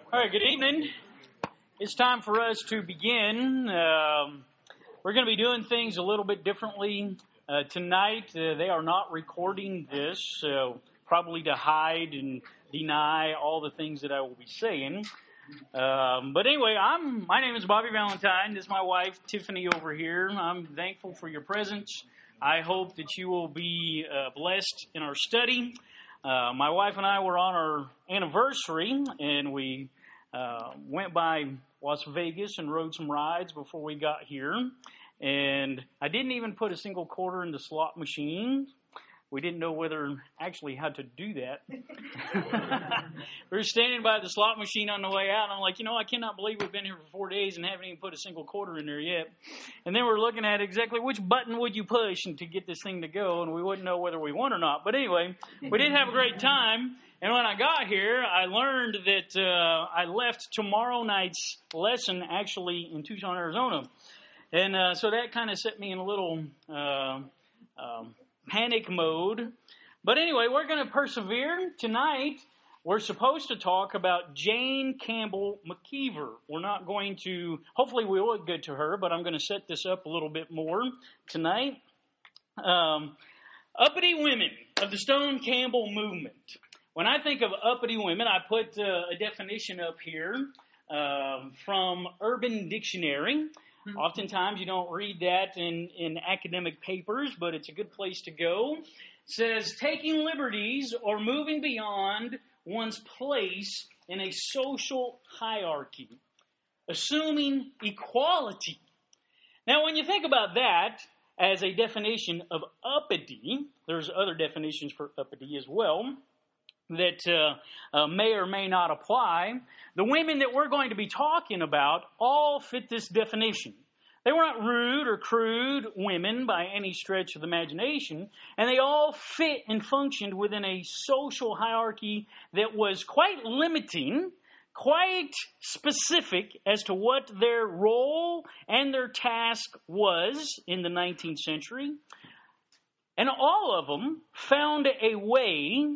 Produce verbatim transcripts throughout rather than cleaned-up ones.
All right, good evening. It's time for us to begin. Um, we're going to be doing things a little bit differently uh, tonight. Uh, they are not recording this, so probably to hide and deny all the things that I will be saying. Um, but anyway, I'm. My name is Bobby Valentine. This is my wife, Tiffany, over here. I'm thankful for your presence. I hope that you will be uh, blessed in our study. Uh, my wife and I were on our anniversary, and we uh, went by Las Vegas and rode some rides before we got here. And I didn't even put a single quarter in the slot machine. We didn't know whether actually how to do that. We were standing by the slot machine on the way out, and I'm like, you know, I cannot believe we've been here for four days and haven't even put a single quarter in there yet. And then we're looking at exactly which button would you push and to get this thing to go, and we wouldn't know whether we won or not. But anyway, we did have a great time. And when I got here, I learned that uh, I left tomorrow night's lesson actually in Tucson, Arizona. And uh, so that kind of set me in a little uh, um, panic mode. But anyway, we're going to persevere. Tonight, we're supposed to talk about Jane Campbell McKeever. We're not going to, hopefully we will get to her, but I'm going to set this up a little bit more tonight. Um, uppity women of the Stone Campbell movement. When I think of uppity women, I put uh, a definition up here uh, from Urban Dictionary. Mm-hmm. Oftentimes you don't read that in, in academic papers, but it's a good place to go. It says, taking liberties or moving beyond one's place in a social hierarchy, assuming equality. Now, when you think about that as a definition of uppity, there's other definitions for uppity as well that uh, uh, may or may not apply. The women that we're going to be talking about all fit this definition. They were not rude or crude women by any stretch of the imagination, and they all fit and functioned within a social hierarchy that was quite limiting, quite specific as to what their role and their task was in the nineteenth century. And all of them found a way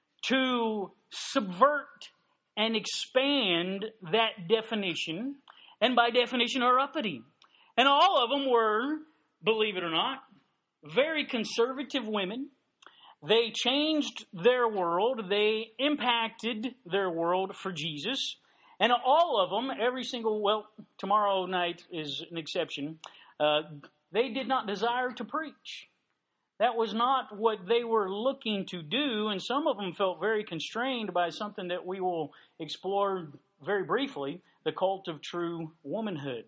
to subvert and expand that definition, and by definition are uppity. And all of them were, believe it or not, very conservative women. They changed their world. They impacted their world for Jesus. And all of them, every single, well, tomorrow night is an exception, uh, they did not desire to preach. That was not what they were looking to do, and some of them felt very constrained by something that we will explore very briefly, the cult of true womanhood.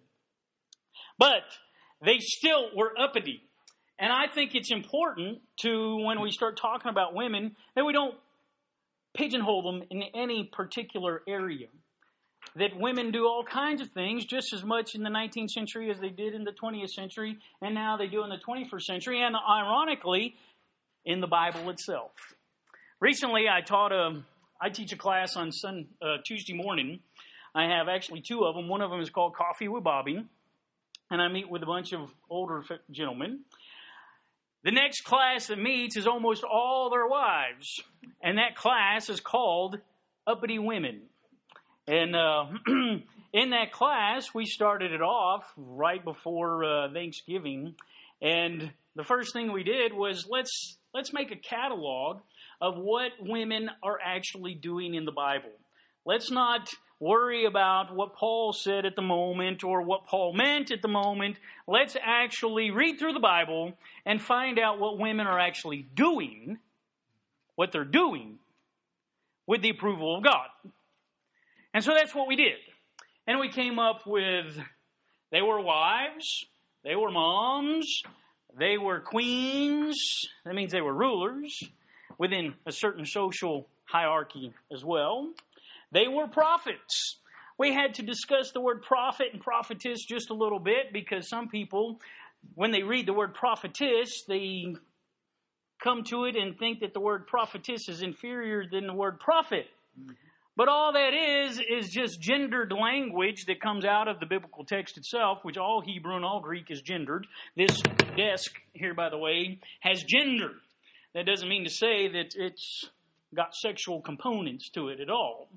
But they still were uppity. And I think it's important to, when we start talking about women, that we don't pigeonhole them in any particular area. That women do all kinds of things just as much in the nineteenth century as they did in the twentieth century, and now they do in the twenty-first century, and ironically, in the Bible itself. Recently, I taught a, I teach a class on Sun, uh, Tuesday morning. I have actually two of them. One of them is called Coffee with Bobby, and I meet with a bunch of older gentlemen. The next class that meets is almost all their wives, and that class is called Uppity Women. And uh, in that class, we started it off right before uh, Thanksgiving. And the first thing we did was let's let's make a catalog of what women are actually doing in the Bible. Let's not worry about what Paul said at the moment or what Paul meant at the moment. Let's actually read through the Bible and find out what women are actually doing, what they're doing with the approval of God. And so that's what we did. And we came up with, they were wives, they were moms, they were queens. That means they were rulers within a certain social hierarchy as well. They were prophets. We had to discuss the word prophet and prophetess just a little bit because some people, when they read the word prophetess, they come to it and think that the word prophetess is inferior than the word prophet. Mm-hmm. But all that is, is just gendered language that comes out of the biblical text itself, which all Hebrew and all Greek is gendered. This desk here, by the way, has gender. That doesn't mean to say that it's got sexual components to it at all.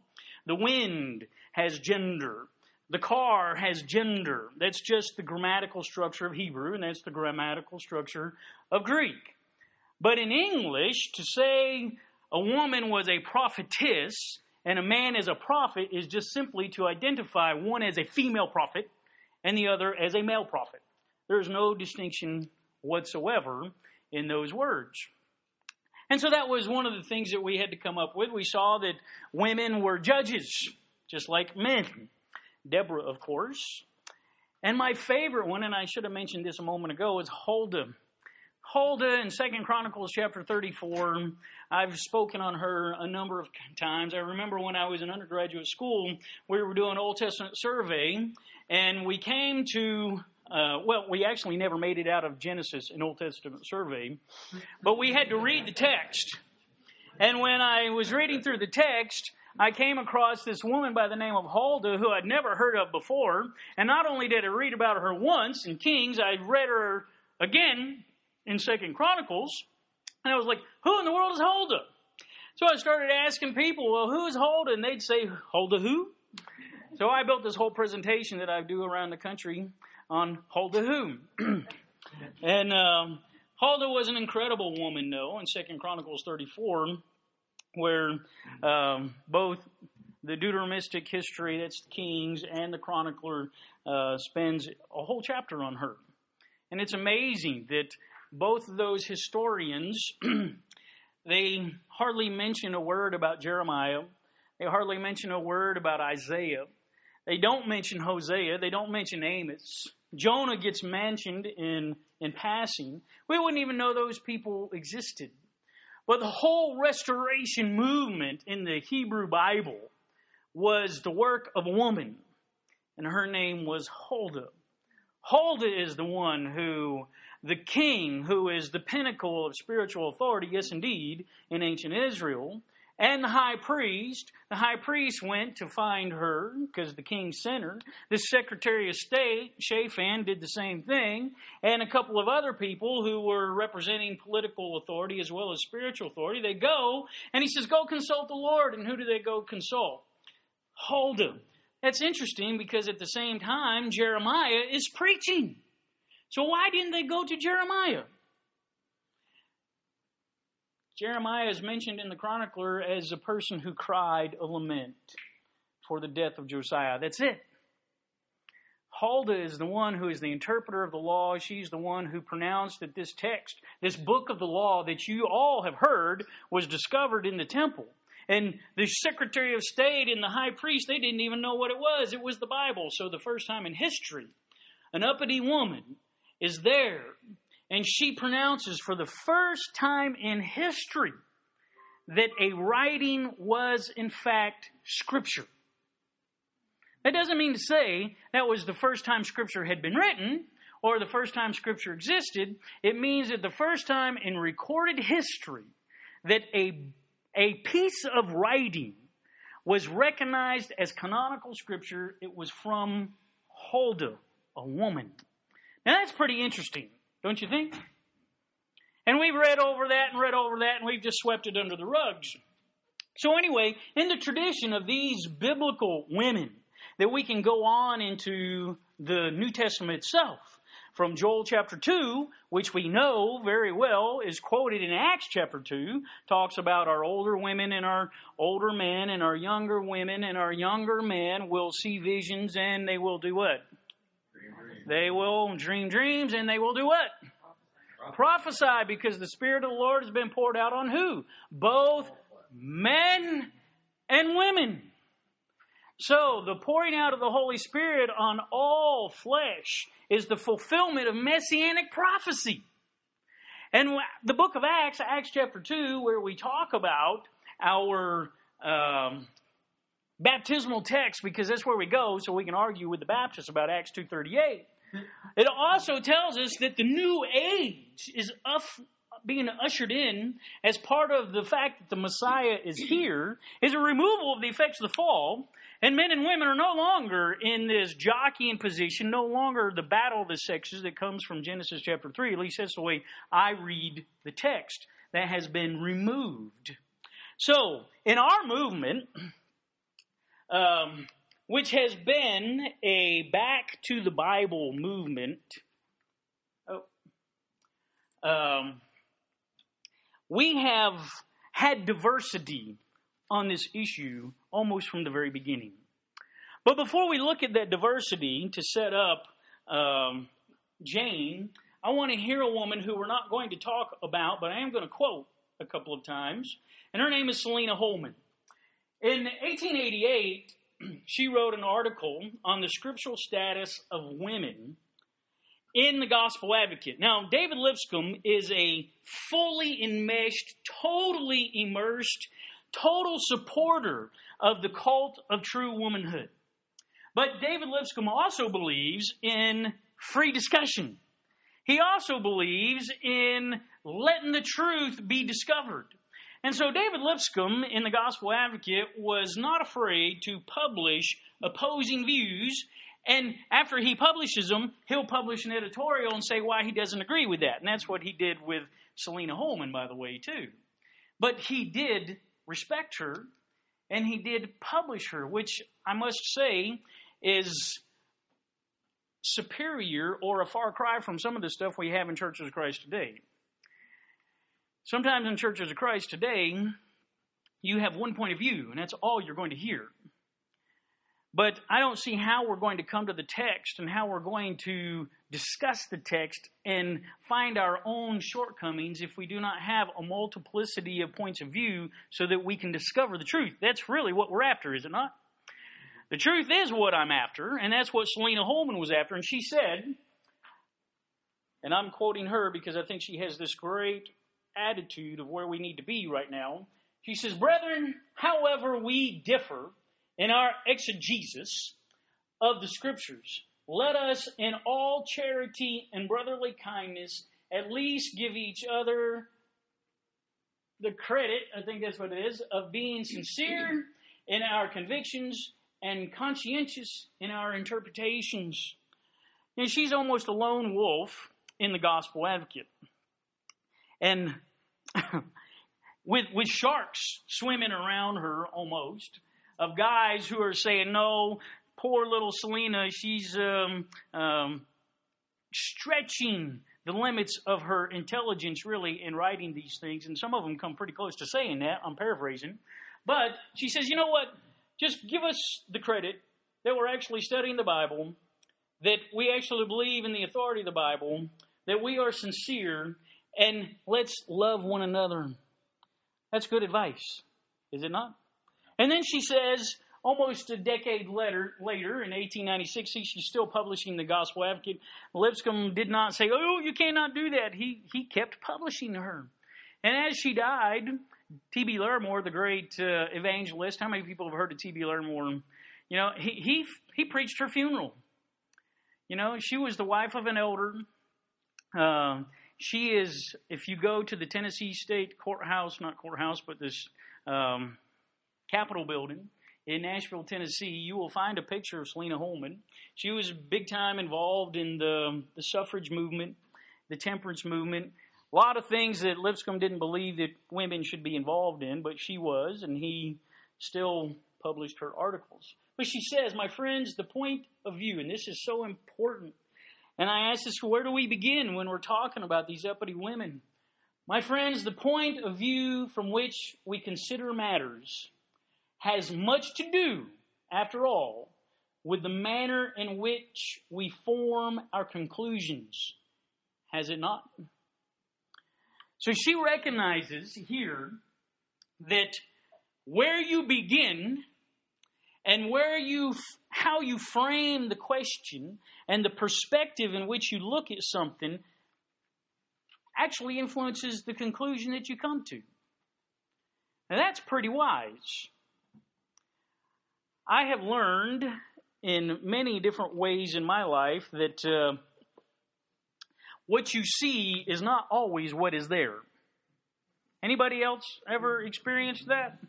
The wind has gender. The car has gender. That's just the grammatical structure of Hebrew, and that's the grammatical structure of Greek. But in English, to say a woman was a prophetess and a man is a prophet is just simply to identify one as a female prophet and the other as a male prophet. There's no distinction whatsoever in those words. And so that was one of the things that we had to come up with. We saw that women were judges, just like men. Deborah, of course. And my favorite one, and I should have mentioned this a moment ago, is Huldah. Huldah in Second Chronicles chapter thirty-four. I've spoken on her a number of times. I remember when I was in undergraduate school, we were doing an Old Testament survey, and we came to, uh, well, we actually never made it out of Genesis, an Old Testament survey, but we had to read the text. And when I was reading through the text, I came across this woman by the name of Huldah who I'd never heard of before. And not only did I read about her once in Kings, I read her again in Second Chronicles. And I was like, who in the world is Huldah? So I started asking people, well, who is Huldah? And they'd say, Huldah who? So I built this whole presentation that I do around the country on Huldah who. And um, Huldah was an incredible woman, though, in Second Chronicles thirty-four. Where um, both the Deuteronomistic history, that's Kings, and the chronicler uh, spends a whole chapter on her. And it's amazing that both of those historians, they hardly mention a word about Jeremiah. They hardly mention a word about Isaiah. They don't mention Hosea. They don't mention Amos. Jonah gets mentioned in, in passing. We wouldn't even know those people existed. But the whole restoration movement in the Hebrew Bible was the work of a woman, and her name was Huldah. Huldah is the one who, the king, who is the pinnacle of spiritual authority, yes indeed, in ancient Israel, and the high priest. The high priest went to find her because the king sent her. The Secretary of State, Shaphan, did the same thing. And a couple of other people who were representing political authority as well as spiritual authority. They go, and he says, go consult the Lord. And who do they go consult? Huldah. That's interesting because at the same time, Jeremiah is preaching. So why didn't they go to Jeremiah? Jeremiah is mentioned in the chronicler as a person who cried a lament for the death of Josiah. That's it. Huldah is the one who is the interpreter of the law. She's the one who pronounced that this text, this book of the law that you all have heard, was discovered in the temple. And the Secretary of State and the high priest, they didn't even know what it was. It was the Bible. So the first time in history, an uppity woman is there. And she pronounces for the first time in history that a writing was, in fact, Scripture. That doesn't mean to say that was the first time Scripture had been written or the first time Scripture existed. It means that the first time in recorded history that a, a piece of writing was recognized as canonical Scripture, it was from Huldah, a woman. Now that's pretty interesting. Don't you think? And we've read over that and read over that, and we've just swept it under the rugs. So anyway, in the tradition of these biblical women, that we can go on into the New Testament itself, from Joel chapter two, which we know very well is quoted in Acts chapter two, talks about our older women and our older men, and our younger women and our younger men will see visions, and they will do what? They will dream dreams, and they will do what? Prophesy, because the Spirit of the Lord has been poured out on who? Both men and women. So the pouring out of the Holy Spirit on all flesh is the fulfillment of messianic prophecy. And the book of Acts, Acts chapter two, where we talk about our um, baptismal text, because that's where we go, so we can argue with the Baptists about Acts two thirty-eight. It also tells us that the new age is uff, being ushered in as part of the fact that the Messiah is here, is a removal of the effects of the fall, and men and women are no longer in this jockeying position, no longer the battle of the sexes that comes from Genesis chapter three. At least that's the way I read the text. That has been removed. So, in our movement, um, which has been a back to the Bible movement. Oh, um, we have had diversity on this issue almost from the very beginning. But before we look at that diversity to set up um, Jane, I want to hear a woman who we're not going to talk about, but I am going to quote a couple of times, and her name is Selena Holman. In eighteen eighty-eight, she wrote an article on the scriptural status of women in the Gospel Advocate. Now, David Lipscomb is a fully enmeshed, totally immersed, total supporter of the cult of true womanhood. But David Lipscomb also believes in free discussion. He also believes in letting the truth be discovered. And so David Lipscomb in the Gospel Advocate was not afraid to publish opposing views. And after he publishes them, he'll publish an editorial and say why he doesn't agree with that. And that's what he did with Selena Holman, by the way, too. But he did respect her, and he did publish her, which I must say is superior or a far cry from some of the stuff we have in Churches of Christ today. Sometimes in Churches of Christ today, you have one point of view, and that's all you're going to hear. But I don't see how we're going to come to the text and how we're going to discuss the text and find our own shortcomings if we do not have a multiplicity of points of view so that we can discover the truth. That's really what we're after, is it not? The truth is what I'm after, and that's what Selena Holman was after. And she said, and I'm quoting her because I think she has this great attitude of where we need to be right now. She says, "Brethren, however we differ in our exegesis of the Scriptures, let us in all charity and brotherly kindness at least give each other the credit," I think that's what it is, "of being sincere in our convictions and conscientious in our interpretations." And she's almost a lone wolf in the Gospel Advocate. And with with sharks swimming around her almost, of guys who are saying, no, poor little Selena, she's um, um, stretching the limits of her intelligence really in writing these things. And some of them come pretty close to saying that. I'm paraphrasing. But she says, you know what? Just give us the credit that we're actually studying the Bible, that we actually believe in the authority of the Bible, that we are sincere, and let's love one another. That's good advice, is it not? And then she says, almost a decade later, later in eighteen ninety-six, she's still publishing the Gospel Advocate. Lipscomb did not say, oh, you cannot do that. He he kept publishing her. And as she died, T B Larimore, the great uh, evangelist, how many people have heard of T B Larimore? You know, he, he he preached her funeral. You know, she was the wife of an elder. Uh, she is, if you go to the Tennessee State Courthouse, not courthouse, but this um, Capitol building in Nashville, Tennessee, you will find a picture of Selena Holman. She was big time involved in the, the suffrage movement, the temperance movement. A lot of things that Lipscomb didn't believe that women should be involved in, but she was, and he still published her articles. But she says, my friends, the point of view, and this is so important, and I ask this, where do we begin when we're talking about these uppity women? My friends, the point of view from which we consider matters has much to do, after all, with the manner in which we form our conclusions. Has it not? So she recognizes here that where you begin and where you, how you frame the question and the perspective in which you look at something actually influences the conclusion that you come to. Now that's pretty wise. I have learned in many different ways in my life that uh, what you see is not always what is there. Anybody else ever experienced that?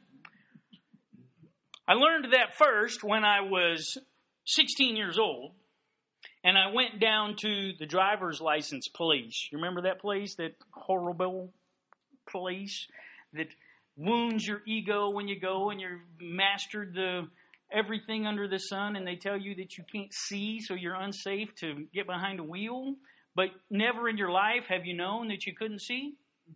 I learned that first when I was sixteen years old, and I went down to the driver's license place. You remember that place, that horrible place that wounds your ego when you go and you've mastered the everything under the sun, and they tell you that you can't see, so you're unsafe to get behind a wheel, but never in your life have you known that you couldn't see?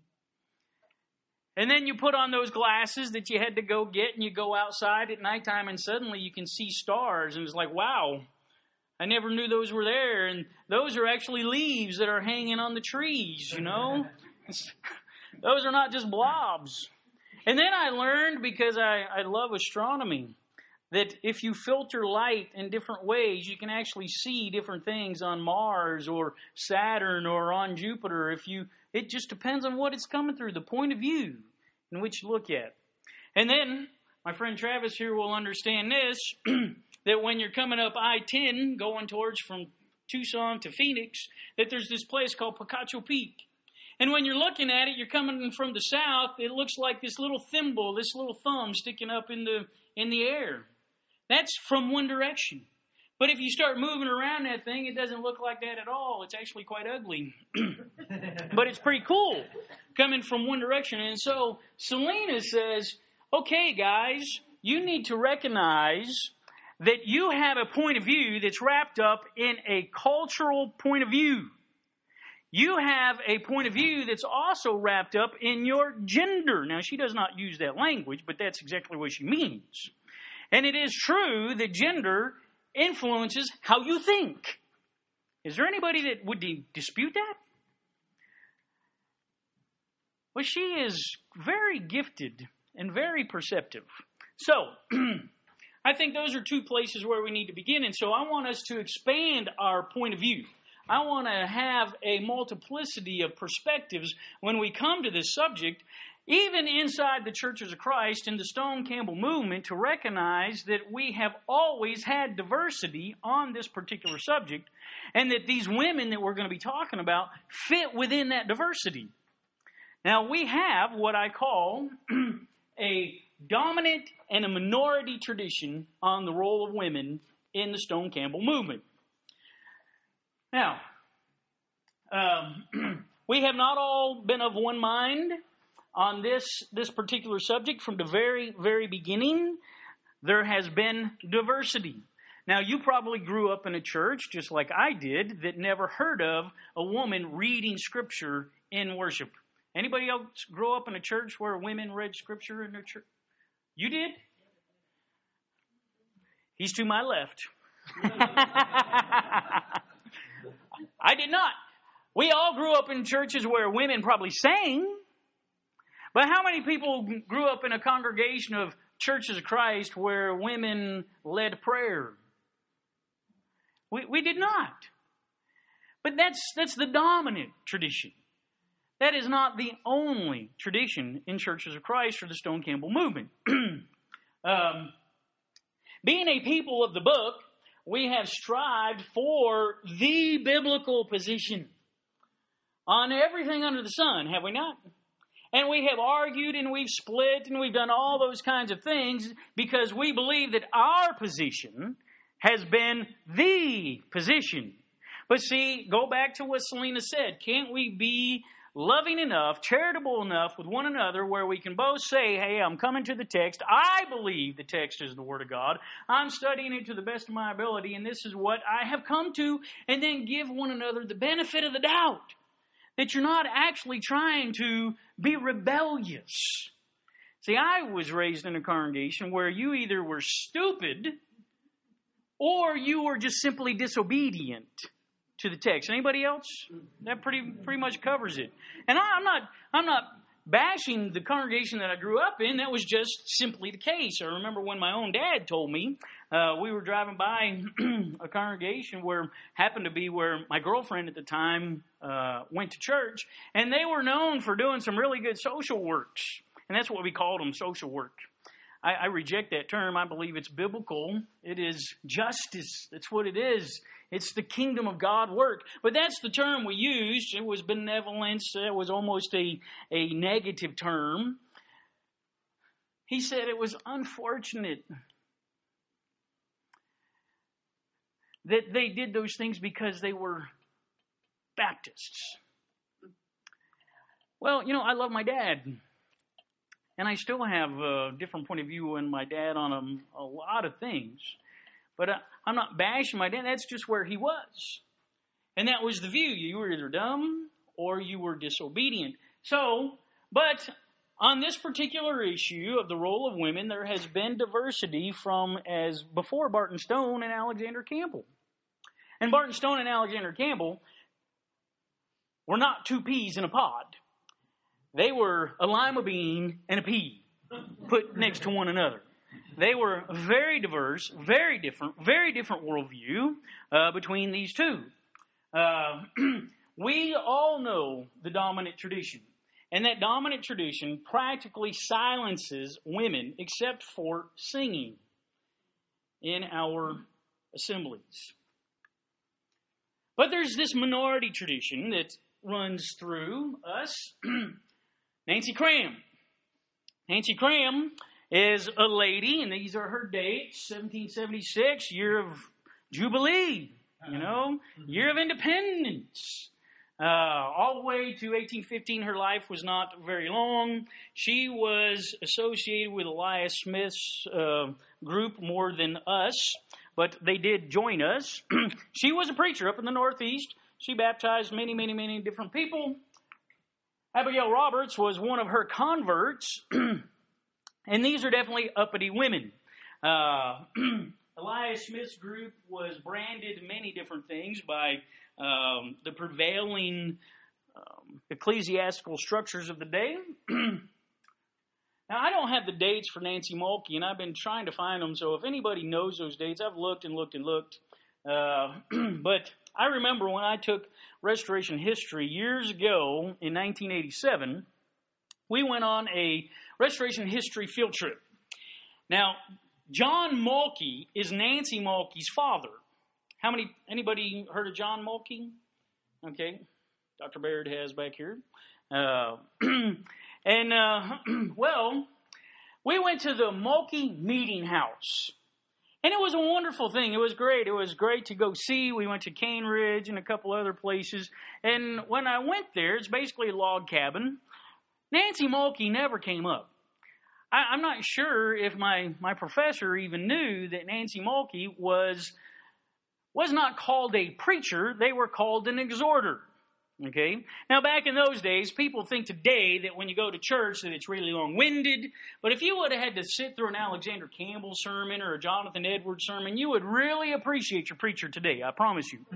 And then you put on those glasses that you had to go get, and you go outside at nighttime, and suddenly you can see stars, and it's like, wow, I never knew those were there, and those are actually leaves that are hanging on the trees, you know? Those are not just blobs. And then I learned, because I, I love astronomy, that if you filter light in different ways, you can actually see different things on Mars or Saturn or on Jupiter. If you, it just depends on what it's coming through, the point of view in which you look at. And then, my friend Travis here will understand this, that when you're coming up I ten, going towards from Tucson to Phoenix, that there's this place called Picacho Peak. And when you're looking at it, you're coming from the south, it looks like this little thimble, this little thumb sticking up in the in the air. That's from one direction. But if you start moving around that thing, it doesn't look like that at all. It's actually quite ugly. But it's pretty cool coming from one direction. And so Selena says, okay, guys, you need to recognize that you have a point of view that's wrapped up in a cultural point of view. You have a point of view that's also wrapped up in your gender. Now, she does not use that language, but that's exactly what she means. And it is true that gender influences how you think. Is there anybody that would dispute that? Well, she is very gifted and very perceptive. So, I think those are two places where we need to begin. And so I want us to expand our point of view. I want to have a multiplicity of perspectives when we come to this subject, even inside the Churches of Christ and the Stone Campbell movement, to recognize that we have always had diversity on this particular subject, and that these women that we're going to be talking about fit within that diversity. Now, we have what I call a dominant and a minority tradition on the role of women in the Stone Campbell movement. Now, um, we have not all been of one mind on this, this particular subject from the very, very beginning. There has been diversity. Now, you probably grew up in a church, just like I did, that never heard of a woman reading Scripture in worship. Anybody else grow up in a church where women read Scripture in their church? You did? He's to my left. I did not. We all grew up in churches where women probably sang. But how many people grew up in a congregation of Churches of Christ where women led prayer? We, we did not. But that's, that's the dominant tradition. That is not the only tradition in Churches of Christ or the Stone Campbell movement. um, being a people of the book, we have strived for the biblical position on everything under the sun, have we not? And we have argued and we've split and we've done all those kinds of things because we believe that our position has been the position. But see, go back to what Selena said. Can't we be loving enough, charitable enough with one another where we can both say, hey, I'm coming to the text. I believe the text is the Word of God. I'm studying it to the best of my ability, and this is what I have come to, and then give one another the benefit of the doubt that you're not actually trying to be rebellious. See, I was raised in a congregation where you either were stupid or you were just simply disobedient to the text. Anybody else? That pretty pretty much covers it. And I, I'm not I'm not bashing the congregation that I grew up in. That was just simply the case. I remember when my own dad told me, uh, we were driving by a congregation where happened to be where my girlfriend at the time uh, went to church, and they were known for doing some really good social works, and that's what we called them, social work. I, I reject that term. I believe it's biblical. It is justice. That's what it is. It's the kingdom of God work. But that's the term we used. It was benevolence. It was almost a, a negative term. He said it was unfortunate that they did those things because they were Baptists. Well, you know, I love my dad. And I still have a different point of view than my dad on a, a lot of things. But I, I'm not bashing my dad. That's just where he was. And that was the view. You were either dumb or you were disobedient. So, but on this particular issue of the role of women, there has been diversity from as before Barton Stone and Alexander Campbell. And Barton Stone and Alexander Campbell were not two peas in a pod. They were a lima bean and a pea put next to one another. They were very diverse, very different, very different worldview uh, between these two. Uh, we all know the dominant tradition. And that dominant tradition practically silences women except for singing in our assemblies. But there's this minority tradition that runs through us. Nancy Cram. Nancy Cram is a lady, and these are her dates, seventeen seventy-six, year of Jubilee, you know, year of independence. Uh, all the way to eighteen fifteen, her life was not very long. She was associated with Elias Smith's uh, group more than us, but they did join us. She was a preacher up in the Northeast. She baptized many, many, many different people. Abigail Roberts was one of her converts, and these are definitely uppity women. Uh, Elias Smith's group was branded many different things by um, the prevailing um, ecclesiastical structures of the day. Now, I don't have the dates for Nancy Mulkey, and I've been trying to find them, so if anybody knows those dates, I've looked and looked and looked. Uh, but I remember when I took Restoration History years ago in nineteen eighty-seven, we went on a Restoration History field trip. Now, John Mulkey is Nancy Mulkey's father. How many, anybody heard of John Mulkey? Okay, Doctor Baird has back here. Uh, and, uh, well, we went to the Mulkey Meeting House. And it was a wonderful thing. It was great. It was great to go see. We went to Cane Ridge and a couple other places. And when I went there, it's basically a log cabin. Nancy Mulkey never came up. I, I'm not sure if my, my professor even knew that Nancy Mulkey was, was not called a preacher. They were called an exhorter. Okay? Now, back in those days, people think today that when you go to church that it's really long-winded. But if you would have had to sit through an Alexander Campbell sermon or a Jonathan Edwards sermon, you would really appreciate your preacher today. I promise you.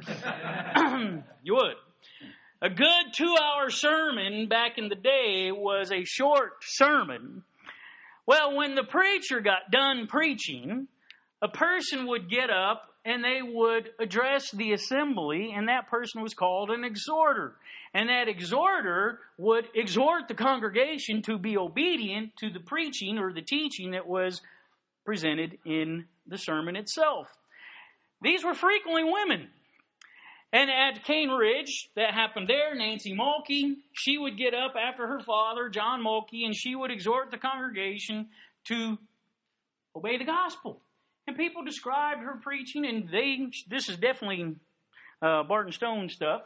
You would. A good two-hour sermon back in the day was a short sermon. Well, when the preacher got done preaching, a person would get up and they would address the assembly, and that person was called an exhorter. And that exhorter would exhort the congregation to be obedient to the preaching or the teaching that was presented in the sermon itself. These were frequently women. And at Cane Ridge, that happened there, Nancy Mulkey, she would get up after her father, John Mulkey, and she would exhort the congregation to obey the gospel. And people described her preaching, and they, this is definitely uh, Barton Stone stuff.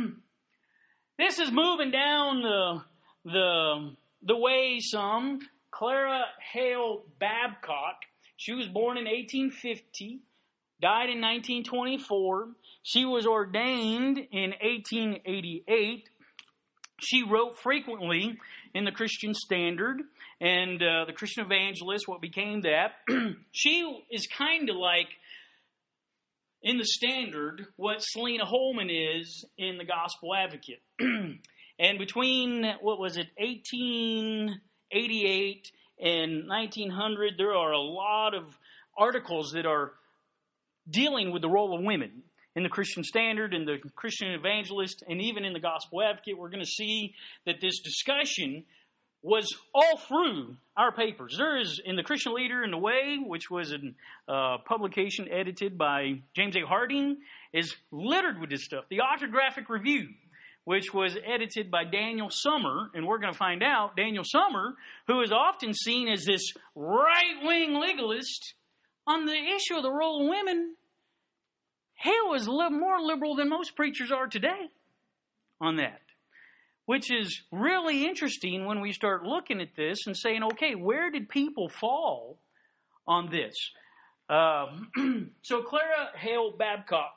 This is moving down the, the, the way some. Clara Hale Babcock, she was born in eighteen fifty, died in nineteen twenty-four. She was ordained in eighteen eighty-eight. She wrote frequently in the Christian Standard and uh, the Christian Evangelist, what became that. She is kind of like, in the Standard, what Selena Holman is in the Gospel Advocate. And between, what was it, eighteen eighty-eight and nineteen hundred, there are a lot of articles that are dealing with the role of women. In the Christian Standard, in the Christian Evangelist, and even in the Gospel Advocate, we're going to see that this discussion was all through our papers. There is, in the Christian Leader in the Way, which was a uh, publication edited by James A. Harding, is littered with this stuff. The Autographic Review, which was edited by Daniel Summer, and we're going to find out, Daniel Summer, who is often seen as this right-wing legalist on the issue of the role of women, Hale was more liberal than most preachers are today on that. which is really interesting when we start looking at this and saying, okay, where did people fall on this? Uh, so Clara Hale Babcock,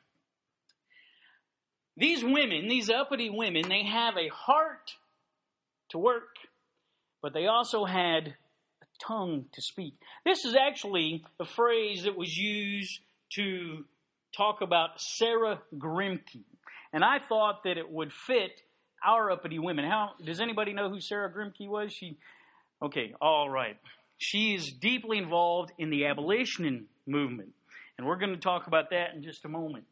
these women, these uppity women, they have a heart to work, but they also had a tongue to speak. This is actually a phrase that was used to talk about Sarah Grimke. And I thought that it would fit our uppity women. How does anybody know who Sarah Grimke was? She, okay, all right. She is deeply involved in the abolition movement. And we're going to talk about that in just a moment.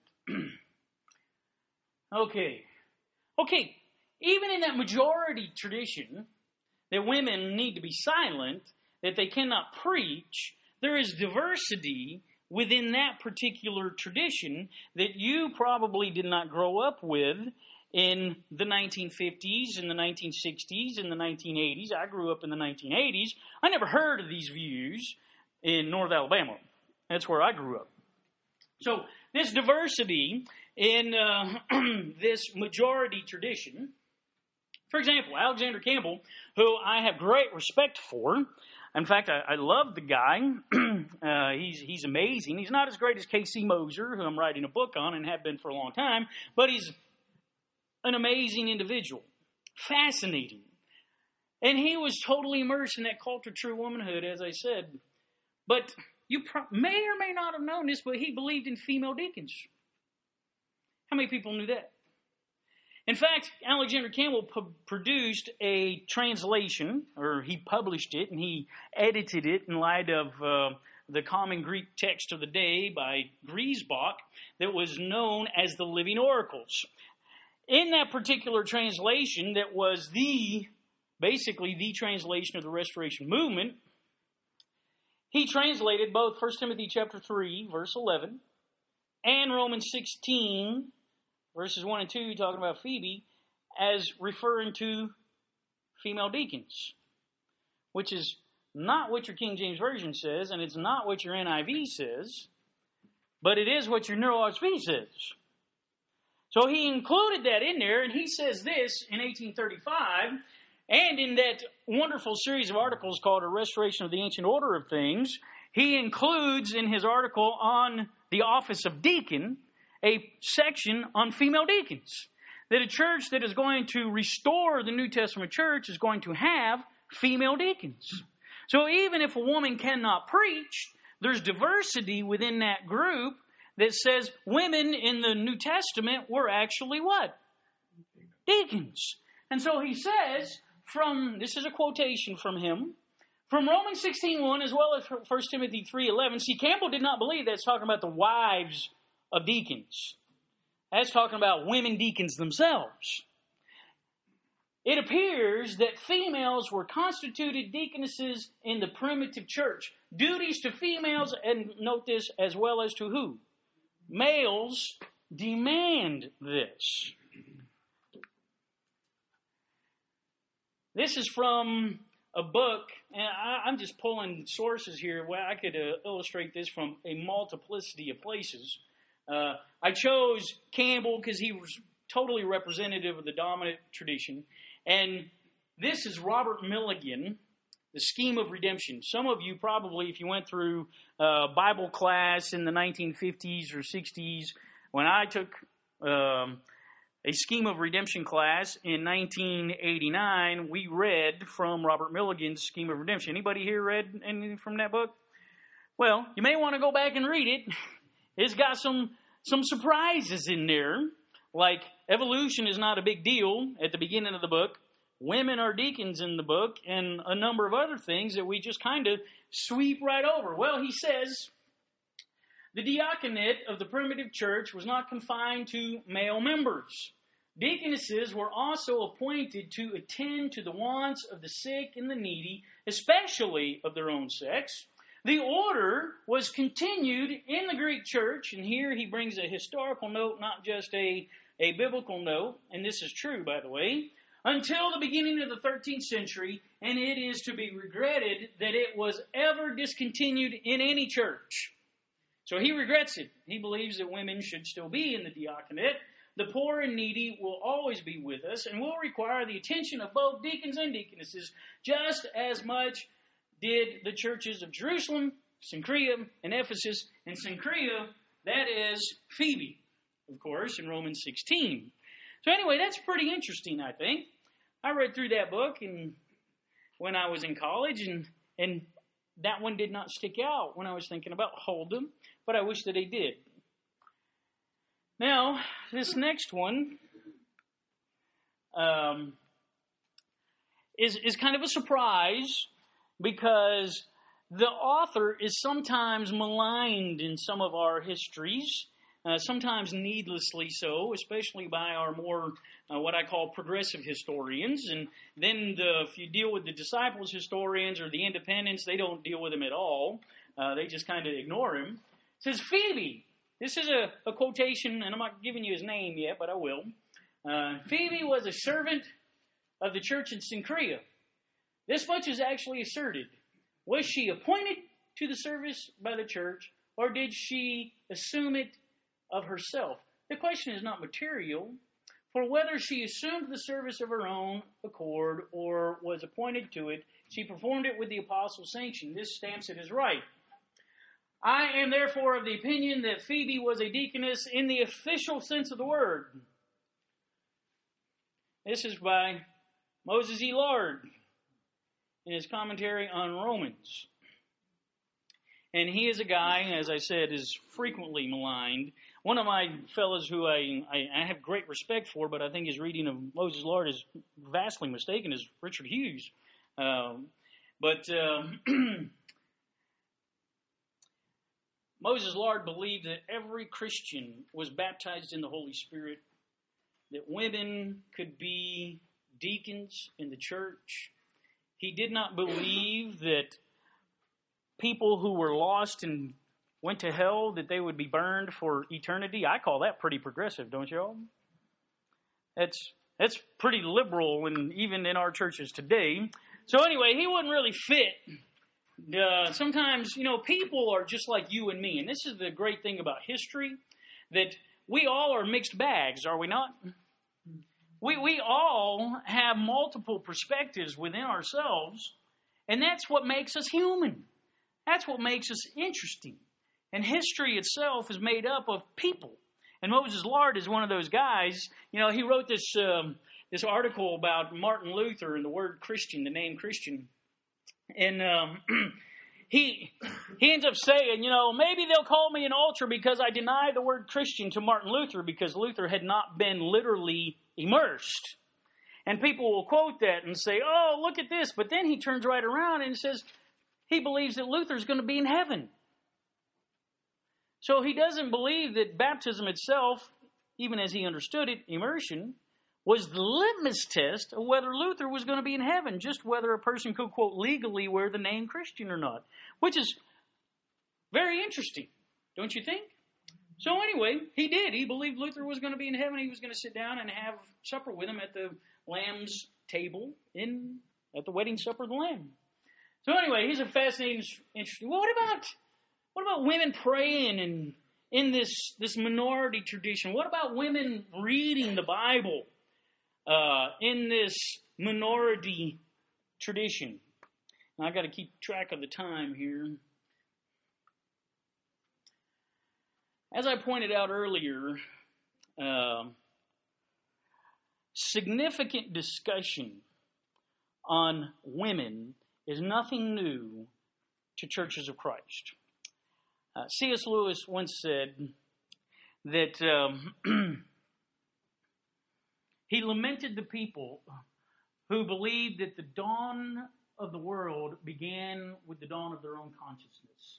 Okay. Okay. Even in that majority tradition that women need to be silent, that they cannot preach, there is diversity within that particular tradition that you probably did not grow up with in the nineteen fifties, in the nineteen sixties, in the nineteen eighties. I grew up in the nineteen eighties. I never heard of these views in North Alabama. That's where I grew up. So this diversity in uh, this majority tradition, for example, Alexander Campbell, who I have great respect for. In fact, I, I love the guy. uh, he's he's amazing. He's not as great as K C Moser, who I'm writing a book on and have been for a long time, but he's an amazing individual, fascinating. And he was totally immersed in that cult of true womanhood, as I said. But you pro- may or may not have known this, but he believed in female deacons. How many people knew that? In fact, Alexander Campbell pu- produced a translation, or he published it, and he edited it in light of uh, the common Greek text of the day by Griesbach that was known as the Living Oracles. In that particular translation, that was the, basically the translation of the Restoration Movement, he translated both First Timothy chapter three, verse eleven, and Romans sixteen, verses one and two, talking about Phoebe, as referring to female deacons, which is not what your King James Version says, and it's not what your N I V says, but it is what your Neuro R S V says. So he included that in there, and he says this in eighteen thirty-five, and in that wonderful series of articles called A Restoration of the Ancient Order of Things, he includes in his article on the office of deacon a section on female deacons. That a church that is going to restore the New Testament church is going to have female deacons. So even if a woman cannot preach, there's diversity within that group that says women in the New Testament were actually what? Deacons. And so he says, from, this is a quotation from him, from Romans sixteen one as well as First Timothy three eleven. See, Campbell did not believe that's talking about the wives of deacons. That's talking about women deacons themselves. It appears that females were constituted deaconesses in the primitive church. Duties to females, and note this, as well as to who? Males demand this. This is from a book, and I, I'm just pulling sources here where I could uh, illustrate this from a multiplicity of places. Uh, I chose Campbell because he was totally representative of the dominant tradition. And this is Robert Milligan, The Scheme of Redemption. Some of you probably, if you went through uh, Bible class in the nineteen fifties or sixties, when I took um, a Scheme of Redemption class in nineteen eighty-nine, we read from Robert Milligan's Scheme of Redemption. Anybody here read anything from that book? Well, you may want to go back and read it. It's got some, some surprises in there, like evolution is not a big deal at the beginning of the book. Women are deacons in the book, and a number of other things that we just kind of sweep right over. Well, he says, the diaconate of the primitive church was not confined to male members. Deaconesses were also appointed to attend to the wants of the sick and the needy, especially of their own sex. The order was continued in the Greek church, and here he brings a historical note, not just a, a biblical note, and this is true, by the way, until the beginning of the thirteenth century, and it is to be regretted that it was ever discontinued in any church. So he regrets it. He believes that women should still be in the diaconate, the poor and needy will always be with us and will require the attention of both deacons and deaconesses, just as much did the churches of Jerusalem, Cenchrea, and Ephesus. And Cenchrea, that is Phoebe, of course, in Romans sixteen. So anyway, that's pretty interesting, I think. I read through that book and when I was in college, and and that one did not stick out when I was thinking about Huldah, but I wish that they did. Now, this next one um, is is kind of a surprise because the author is sometimes maligned in some of our histories, uh, sometimes needlessly so, especially by our more, uh, what I call progressive historians. And then the, if you deal with the disciples historians or the independents, they don't deal with him at all. Uh, they just kind of ignore him. It says, Phoebe. This is a, a quotation, and I'm not giving you his name yet, but I will. Uh, Phoebe was a servant of the church in Cenchrea. This much is actually asserted. Was she appointed to the service by the church, or did she assume it of herself? The question is not material, for whether she assumed the service of her own accord or was appointed to it, she performed it with the apostles' sanction. This stamps it as right. I am therefore of the opinion that Phoebe was a deaconess in the official sense of the word. This is by Moses E. Lard in his commentary on Romans. And he is a guy, as I said, is frequently maligned. One of my fellows who I, I, I have great respect for, but I think his reading of Moses Lard is vastly mistaken, is Richard Hughes. Um, but... Uh, Moses Lard believed that every Christian was baptized in the Holy Spirit, that women could be deacons in the church. He did not believe that people who were lost and went to hell, that they would be burned for eternity. I call that pretty progressive, don't you all? That's, that's pretty liberal, and even in our churches today. So anyway, he wouldn't really fit. Uh, sometimes, you know, people are just like you and me. And this is the great thing about history, that we all are mixed bags, are we not? We we all have multiple perspectives within ourselves, and that's what makes us human. That's what makes us interesting. And history itself is made up of people. And Moses Lard is one of those guys. You know, he wrote this um, this article about Martin Luther and the word Christian, the name Christian. And um, he he ends up saying, you know, maybe they'll call me an ultra because I deny the word Christian to Martin Luther, because Luther had not been literally immersed. And people will quote that and say, oh, look at this. But then he turns right around and says he believes that Luther's going to be in heaven. So he doesn't believe that baptism itself, even as he understood it, immersion, was the litmus test of whether Luther was going to be in heaven, just whether a person could, quote, legally wear the name Christian or not, which is very interesting, don't you think? So anyway, he did. He believed Luther was going to be in heaven. He was going to sit down and have supper with him at the Lamb's table in at the wedding supper of the Lamb. So anyway, he's a fascinating, interesting. Well, what about what about women praying and in this this minority tradition? What about women reading the Bible? Uh, in this minority tradition. Now, I've got to keep track of the time here. As I pointed out earlier, uh, significant discussion on women is nothing new to churches of Christ. Uh, C S Lewis once said that um, he lamented the people who believed that the dawn of the world began with the dawn of their own consciousness.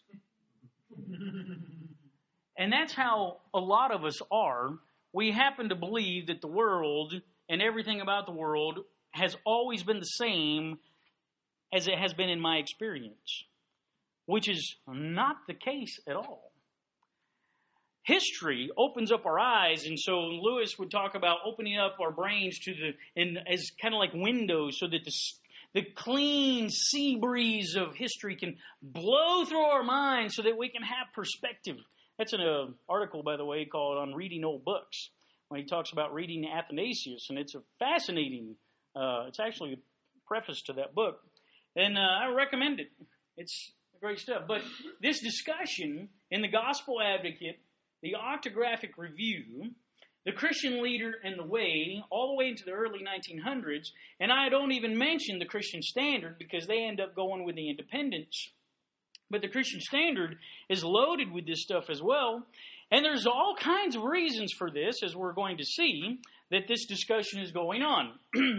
And that's how a lot of us are. We happen to believe that the world and everything about the world has always been the same as it has been in my experience, which is not the case at all. History opens up our eyes, and so Lewis would talk about opening up our brains to the and as kind of like windows, so that the the clean sea breeze of history can blow through our minds, so that we can have perspective. That's an uh, article, by the way, called "On Reading Old Books." when he talks about reading Athanasius, and it's a fascinating, uh, it's actually a preface to that book, and uh, I recommend it. It's great stuff. But this discussion in the Gospel Advocate, the Octographic Review, the Christian Leader and the Way, all the way into the early nineteen hundreds, and I don't even mention the Christian Standard because they end up going with the Independents. But the Christian Standard is loaded with this stuff as well, and there's all kinds of reasons for this, as we're going to see, that this discussion is going on.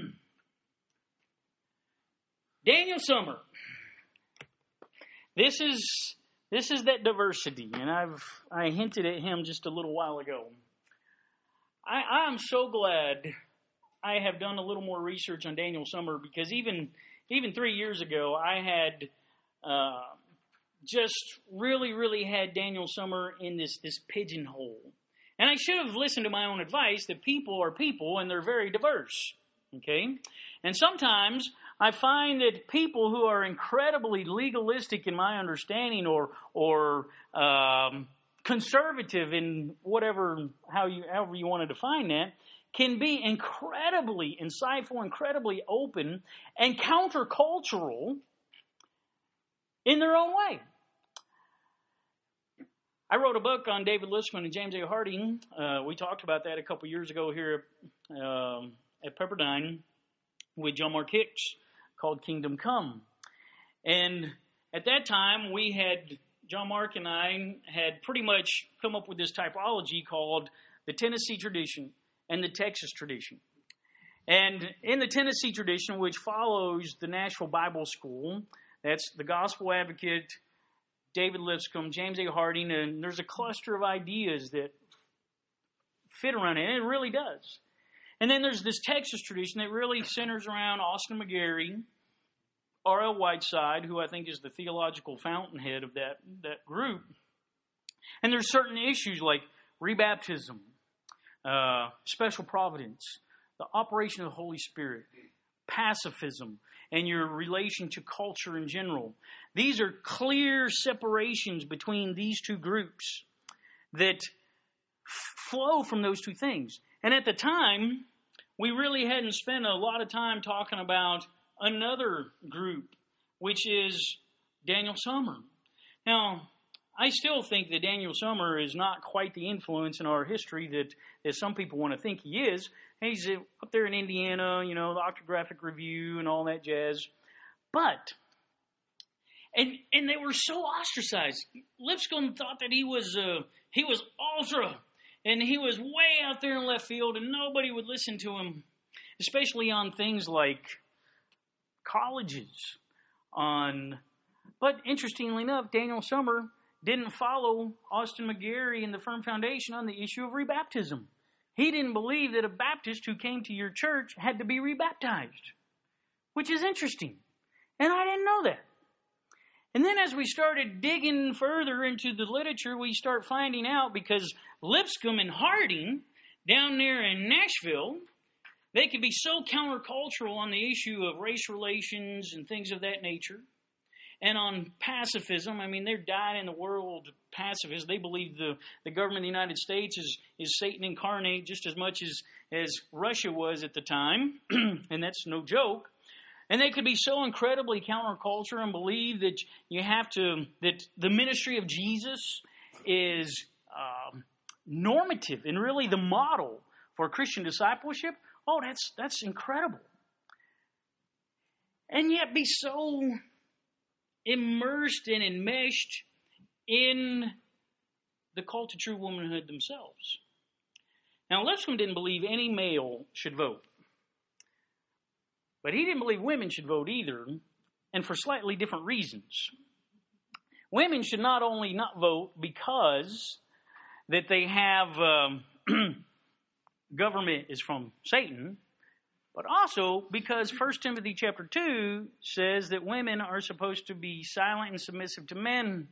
Daniel Summer. This is this is that diversity, and I've I hinted at him just a little while ago. I, I'm so glad I have done a little more research on Daniel Summer, because even even three years ago, I had uh, just really, really had Daniel Summer in this, this pigeonhole. And I should have listened to my own advice that people are people and they're very diverse. Okay? And sometimes I find that people who are incredibly legalistic in my understanding, or or um, conservative in whatever, how you, however you want to define that, can be incredibly insightful, incredibly open, and countercultural in their own way. I wrote a book on David Lipscomb and James A. Harding. Uh, we talked about that a couple years ago here um, at Pepperdine with John Mark Hicks, called Kingdom Come. And at that time, we had, John Mark and I had pretty much come up with this typology called the Tennessee tradition and the Texas tradition. And in the Tennessee tradition, which follows the Nashville Bible School, that's the Gospel Advocate, David Lipscomb, James A. Harding, and there's a cluster of ideas that fit around it, and it really does. And then there's this Texas tradition that really centers around Austin McGarry, R L Whiteside, who I think is the theological fountainhead of that, that group. And there's certain issues like rebaptism, uh, special providence, the operation of the Holy Spirit, pacifism, and your relation to culture in general. These are clear separations between these two groups that f- flow from those two things. And at the time, we really hadn't spent a lot of time talking about another group, which is Daniel Summer. Now, I still think that Daniel Summer is not quite the influence in our history that, that some people want to think he is. He's up there in Indiana, you know, the Octographic Review and all that jazz. But, and and they were so ostracized. Lipscomb thought that he was uh, he was ultra, and he was way out there in left field, and nobody would listen to him, especially on things like colleges. On, but interestingly enough, Daniel Summer didn't follow Austin McGarry and the Firm Foundation on the issue of rebaptism. He didn't believe that a Baptist who came to your church had to be rebaptized, which is interesting. And I didn't know that. And then as we started digging further into the literature, we start finding out, because Lipscomb and Harding down there in Nashville, they could be so countercultural on the issue of race relations and things of that nature. And on pacifism, I mean, they're dying in the world pacifists. They believe the, the government of the United States is, is Satan incarnate just as much as, as Russia was at the time. And that's no joke. And they could be so incredibly counterculture and believe that you have to, that the ministry of Jesus is um, normative and really the model for Christian discipleship. Oh, that's that's incredible. And yet be so immersed and enmeshed in the cult to true womanhood themselves. Now, Lipscomb didn't believe any male should vote. But he didn't believe women should vote either, and for slightly different reasons. Women should not only not vote because that they have um, government is from Satan, but also because First Timothy chapter two says that women are supposed to be silent and submissive to men.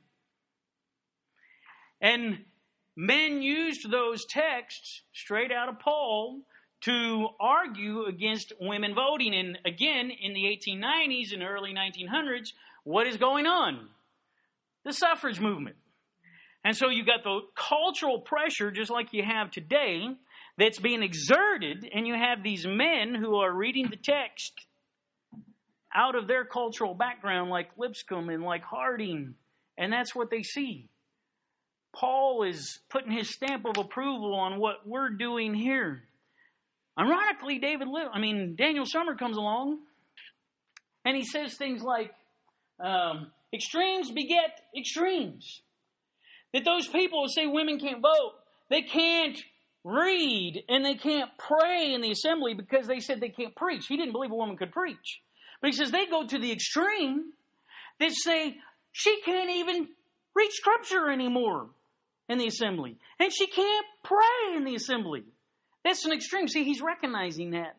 And men used those texts straight out of Paul to argue against women voting. And again, in the eighteen nineties and early nineteen hundreds, what is going on? The suffrage movement. And so you've got the cultural pressure, just like you have today, that's being exerted, and you have these men who are reading the text out of their cultural background, like Lipscomb and like Harding, and that's what they see. Paul is putting his stamp of approval on what we're doing here. Ironically, David, I mean Daniel Summer comes along, and he says things like, um, "Extremes beget extremes." That those people who say women can't vote, they can't read and they can't pray in the assembly because they said they can't preach. He didn't believe a woman could preach. But he says they go to the extreme that say she can't even read Scripture anymore in the assembly. And she can't pray in the assembly. That's an extreme. See, he's recognizing that.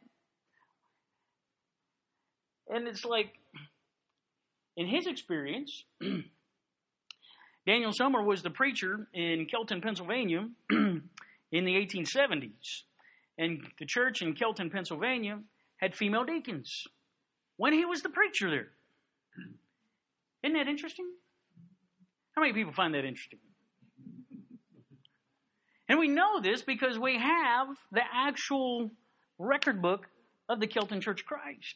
And it's like, in his experience, Daniel Summer was the preacher in Kelton, Pennsylvania in the eighteen seventies. And the church in Kelton, Pennsylvania had female deacons when he was the preacher there. Isn't that interesting? How many people find that interesting? And we know this because we have the actual record book of the Kelton Church of Christ.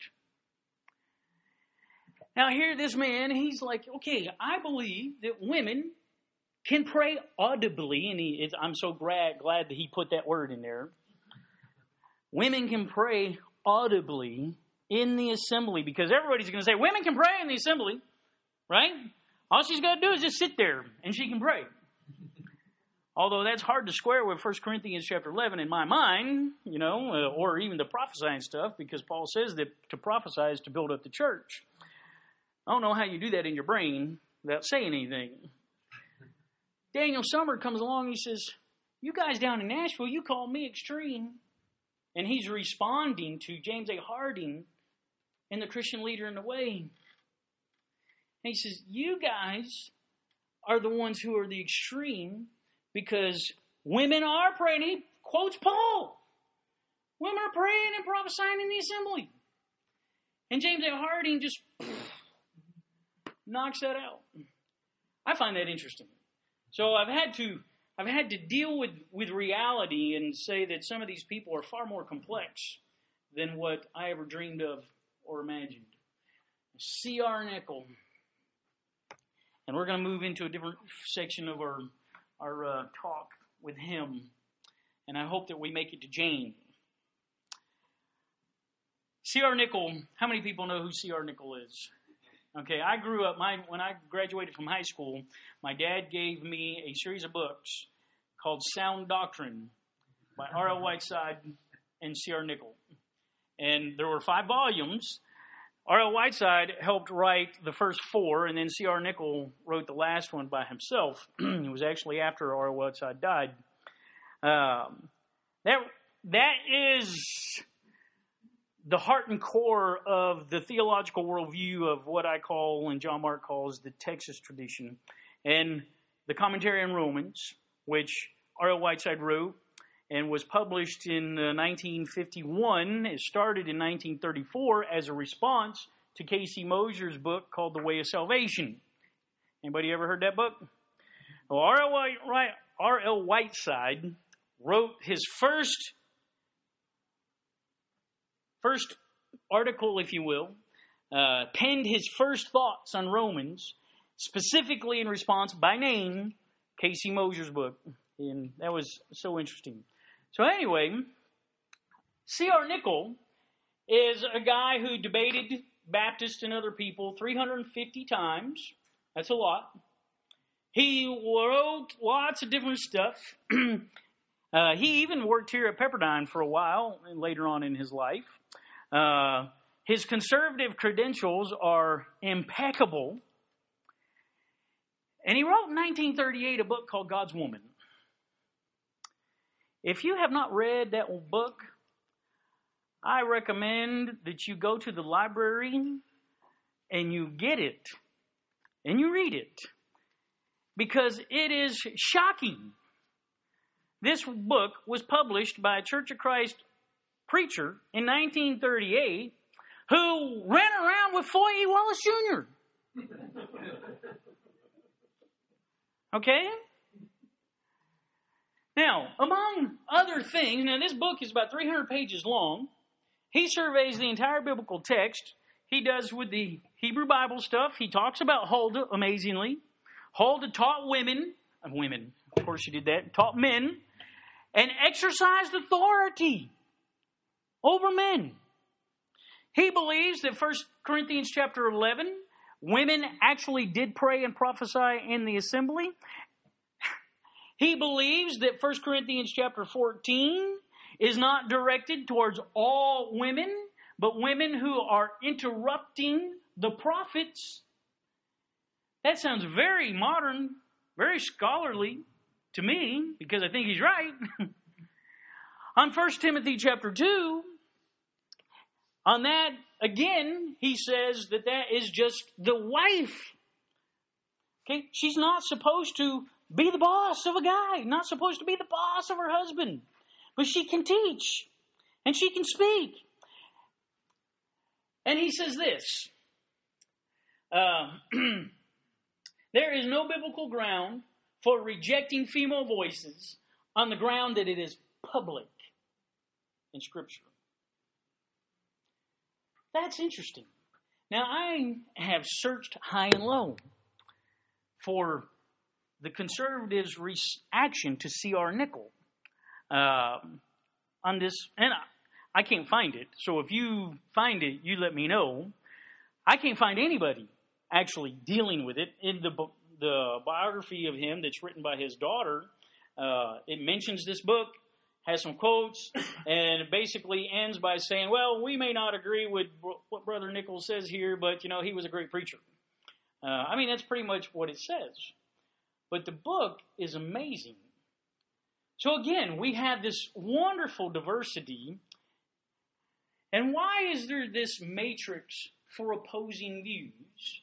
Now here this man, he's like, okay, I believe that women can pray audibly, and he, I'm so glad, glad that he put that word in there. Women can pray audibly in the assembly, because everybody's going to say, women can pray in the assembly, right? All she's got to do is just sit there, and she can pray. Although that's hard to square with First Corinthians chapter eleven in my mind, you know, uh, or even the prophesying stuff, because Paul says that to prophesy is to build up the church. I don't know how you do that in your brain without saying anything. Daniel Summer comes along and he says, you guys down in Nashville, you call me extreme. And he's responding to James A. Harding and the Christian Leader in the Way. And he says, you guys are the ones who are the extreme because women are praying. He quotes Paul. Women are praying and prophesying in the assembly. And James A. Harding just knocks that out. I find that interesting. So I've had to I've had to deal with, with reality and say that some of these people are far more complex than what I ever dreamed of or imagined. C R. Nickel. And we're going to move into a different section of our, our uh, talk with him. And I hope that we make it to Jane. C R. Nickel, how many people know who C R. Nickel is? Okay, I grew up, my when I graduated from high school, my dad gave me a series of books called Sound Doctrine by R L. Whiteside and C R. Nickel. And there were five volumes. R L. Whiteside helped write the first four, and then C R. Nickel wrote the last one by himself. It was actually after R L. Whiteside died. Um, that that is the heart and core of the theological worldview of what I call, and John Mark calls, the Texas tradition. And the commentary on Romans, which R L. Whiteside wrote and was published in uh, nineteen fifty-one. It started in nineteen thirty-four as a response to K C Mosier's book called The Way of Salvation. Anybody ever heard that book? Well, R L. White, R L. Whiteside wrote his first First article, if you will, uh, penned his first thoughts on Romans, specifically in response by name, K C Mosier's book. And that was so interesting. So anyway, C R. Nickel is a guy who debated Baptists and other people three hundred fifty times. That's a lot. He wrote lots of different stuff. uh, he even worked here at Pepperdine for a while and later on in his life. Uh, his conservative credentials are impeccable. And he wrote in nineteen thirty-eight a book called God's Woman. If you have not read that book, I recommend that you go to the library and you get it and you read it, because it is shocking. This book was published by a Church of Christ preacher in nineteen thirty-eight who ran around with Foy E. Wallace Junior Okay? Now, among other things, now this book is about three hundred pages long. He surveys the entire biblical text. He does with the Hebrew Bible stuff. He talks about Huldah, amazingly. Huldah taught women, uh, women, of course she did that, taught men, and exercised authority over men. He believes that First Corinthians chapter eleven, women actually did pray and prophesy in the assembly. He believes that First Corinthians chapter fourteen is not directed towards all women, but women who are interrupting the prophets. That sounds very modern, very scholarly to me, because I think he's right. On First Timothy chapter two, on that, again, he says that that is just the wife. Okay, she's not supposed to be the boss of a guy, not supposed to be the boss of her husband. But she can teach, and she can speak. And he says this, uh, there is no biblical ground for rejecting female voices on the ground that it is public in Scripture. That's interesting. Now, I have searched high and low for the conservatives' reaction to C R Nickel uh, on this, and I, I can't find it. So if you find it, you let me know. I can't find anybody actually dealing with it. In the the biography of him that's written by his daughter, uh, it mentions this book, has some quotes, and it basically ends by saying, well, we may not agree with what Brother Nichols says here, but, you know, he was a great preacher. Uh, I mean, that's pretty much what it says. But the book is amazing. So again, we have this wonderful diversity. And why is there this matrix for opposing views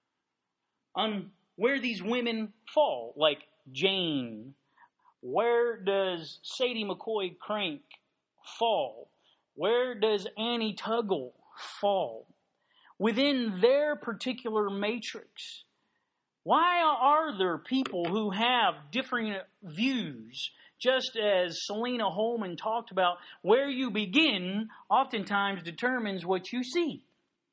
on where these women fall? Like Jane. Where does Sadie McCoy Crank fall? Where does Annie Tuggle fall? Within their particular matrix. Why are there people who have differing views? Just as Selena Holman talked about, where you begin oftentimes determines what you see.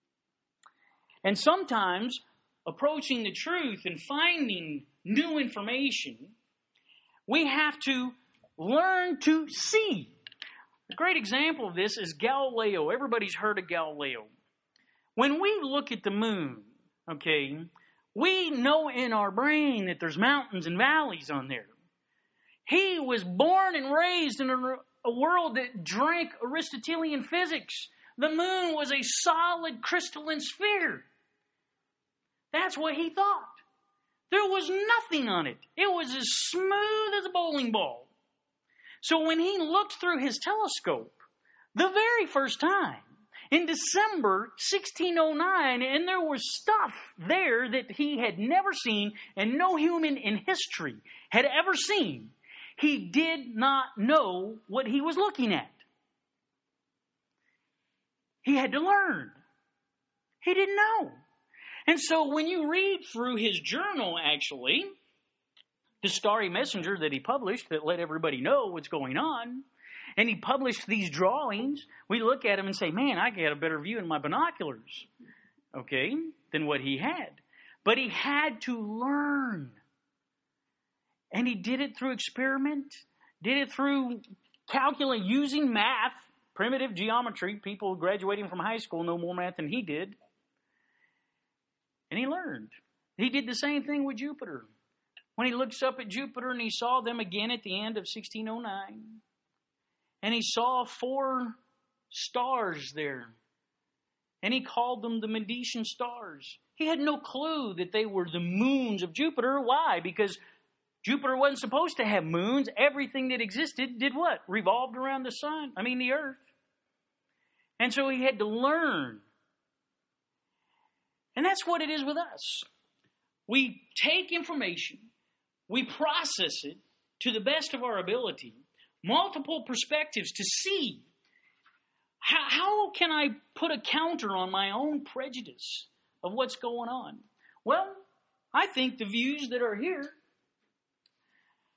And sometimes approaching the truth and finding new information, we have to learn to see. A great example of this is Galileo. Everybody's heard of Galileo. When we look at the moon, okay, we know in our brain that there's mountains and valleys on there. He was born and raised in a, a world that drank Aristotelian physics. The moon was a solid crystalline sphere. That's what he thought. There was nothing on it. It was as smooth as a bowling ball. So when he looked through his telescope, the very first time, in December sixteen oh nine, and there was stuff there that he had never seen and no human in history had ever seen, he did not know what he was looking at. He had to learn. He didn't know. And so when you read through his journal, actually, the Starry Messenger that he published that let everybody know what's going on, and he published these drawings, we look at them and say, man, I get a better view in my binoculars, okay, than what he had. But he had to learn. And he did it through experiment, did it through calculating, using math, primitive geometry. People graduating from high school know more math than he did. And he learned. He did the same thing with Jupiter. When he looks up at Jupiter and he saw them again at the end of sixteen oh nine, and he saw four stars there, and he called them the Medicean stars. He had no clue that they were the moons of Jupiter. Why? Because Jupiter wasn't supposed to have moons. Everything that existed did what? Revolved around the sun. I mean, the earth. And so he had to learn. And that's what it is with us. We take information, we process it to the best of our ability, multiple perspectives to see how, how can I put a counter on my own prejudice of what's going on. Well, I think the views that are here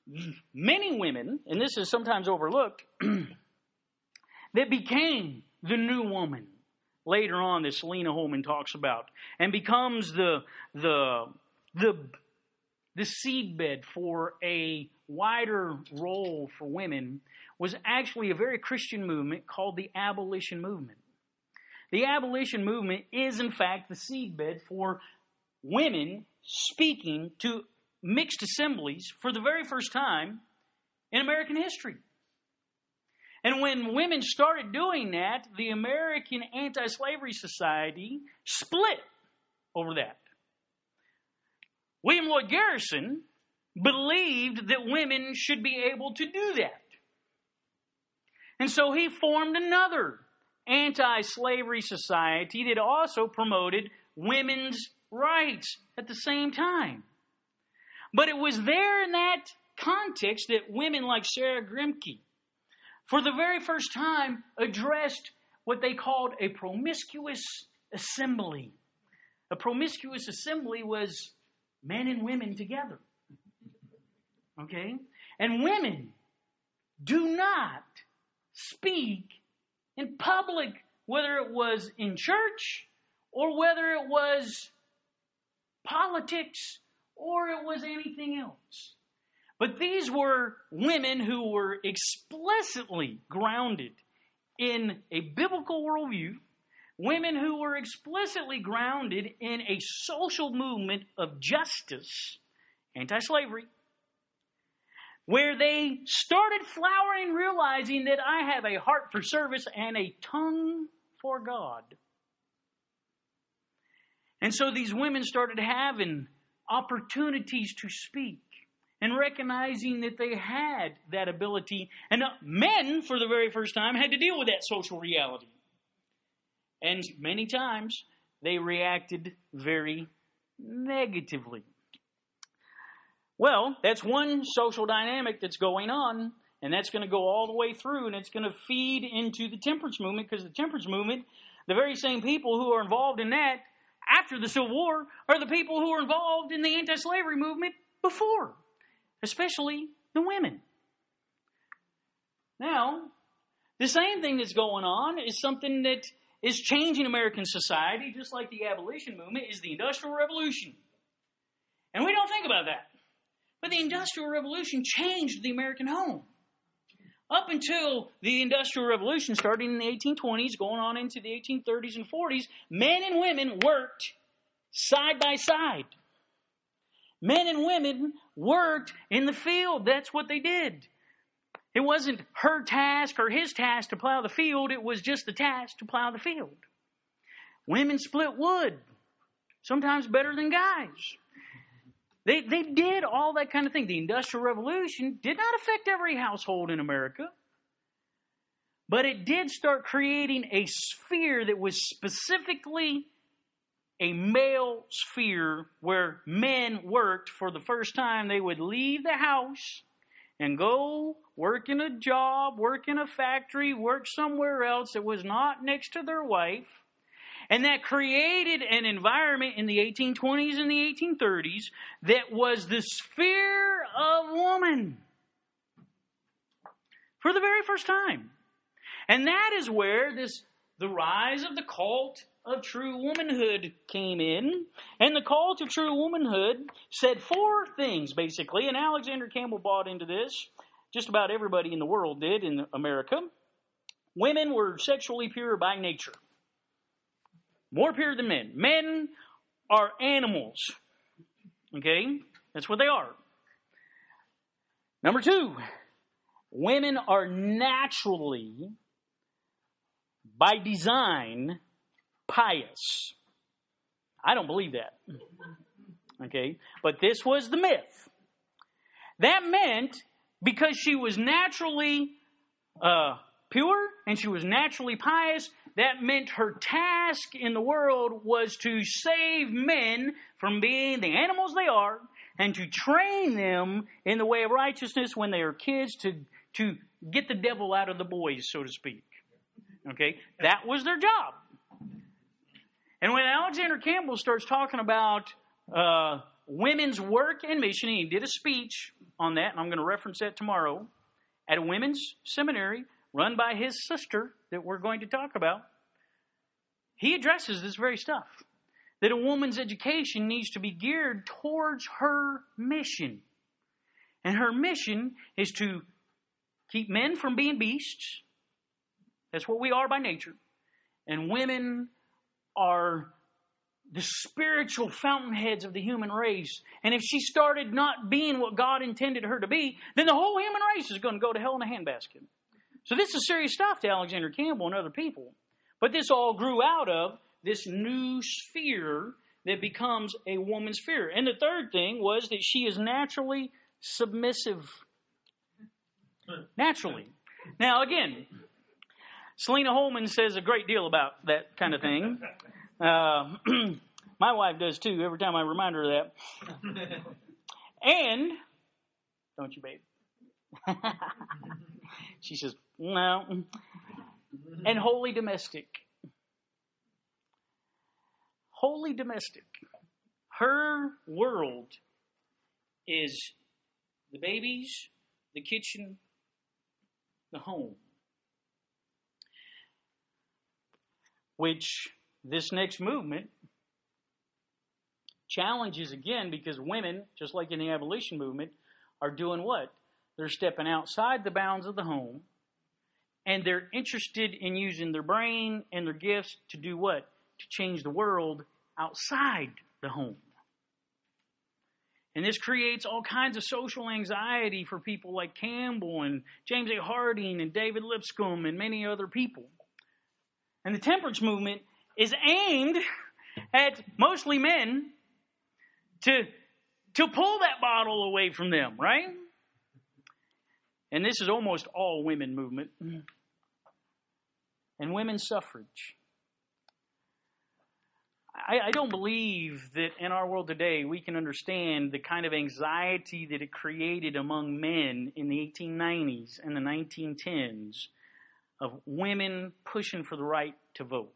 many women, and this is sometimes overlooked, that became the new woman later on that Selena Holman talks about, and becomes the the the the seedbed for a wider role for women, was actually a very Christian movement called the abolition movement. The abolition movement is, in fact, the seedbed for women speaking to mixed assemblies for the very first time in American history. And when women started doing that, the American Anti-Slavery Society split over that. William Lloyd Garrison believed that women should be able to do that. And so he formed another anti-slavery society that also promoted women's rights at the same time. But it was there in that context that women like Sarah Grimke, for the very first time, addressed what they called a promiscuous assembly. A promiscuous assembly was men and women together. Okay? And women do not speak in public, whether it was in church or whether it was politics or it was anything else. But these were women who were explicitly grounded in a biblical worldview, women who were explicitly grounded in a social movement of justice, anti-slavery, where they started flowering, realizing that I have a heart for service and a tongue for God. And so these women started having opportunities to speak and recognizing that they had that ability. And men, for the very first time, had to deal with that social reality. And many times, they reacted very negatively. Well, that's one social dynamic that's going on, and that's going to go all the way through, and it's going to feed into the temperance movement, because the temperance movement, the very same people who are involved in that after the Civil War are the people who were involved in the anti-slavery movement before, especially the women. Now, the same thing that's going on is something that is changing American society, just like the abolition movement, is the Industrial Revolution. And we don't think about that. But the Industrial Revolution changed the American home. Up until the Industrial Revolution, starting in the eighteen twenties, going on into the eighteen thirties and forties, men and women worked side by side. Men and women worked in the field. That's what they did. It wasn't her task or his task to plow the field. It was just the task to plow the field. Women split wood, sometimes better than guys. They they did all that kind of thing. The Industrial Revolution did not affect every household in America, but it did start creating a sphere that was specifically a male sphere where men worked for the first time. They would leave the house and go work in a job, work in a factory, work somewhere else that was not next to their wife. And that created an environment in the eighteen twenties and the eighteen thirties that was the sphere of woman for the very first time. And that is where this the rise of the cult of true womanhood came in. And the cult of true womanhood said four things, basically. And Alexander Campbell bought into this. Just about everybody in the world did in America. Women were sexually pure by nature. More pure than men. Men are animals. Okay? That's what they are. Number two, women are naturally, by design, pious. I don't believe that. Okay? But this was the myth. That meant because she was naturally uh, pure and she was naturally pious, that meant her task in the world was to save men from being the animals they are and to train them in the way of righteousness when they are kids to, to get the devil out of the boys, so to speak. Okay? That was their job. And when Alexander Campbell starts talking about uh, women's work and mission. And he did a speech on that, and I'm going to reference that tomorrow, at a women's seminary run by his sister that we're going to talk about. He addresses this very stuff, that a woman's education needs to be geared towards her mission. And her mission is to keep men from being beasts. That's what we are by nature. And women are the spiritual fountainheads of the human race. And if she started not being what God intended her to be, then the whole human race is going to go to hell in a handbasket. So this is serious stuff to Alexander Campbell and other people. But this all grew out of this new sphere that becomes a woman's sphere. And the third thing was that she is naturally submissive. Naturally. Now again, Selena Holman says a great deal about that kind of thing. Uh, my wife does too, every time I remind her of that. And, don't you, babe? She says, no. And wholly domestic. Wholly domestic. Her world is the babies, the kitchen, the home. Which this next movement challenges again, because women, just like in the abolition movement, are doing what? They're stepping outside the bounds of the home, and they're interested in using their brain and their gifts to do what? To change the world outside the home. And this creates all kinds of social anxiety for people like Campbell and James A. Harding and David Lipscomb and many other people. And the temperance movement is aimed at mostly men to, to pull that bottle away from them, right? And this is almost all women movement. And women's suffrage. I, I don't believe that in our world today we can understand the kind of anxiety that it created among men in the eighteen nineties and the nineteen tens of women pushing for the right to vote.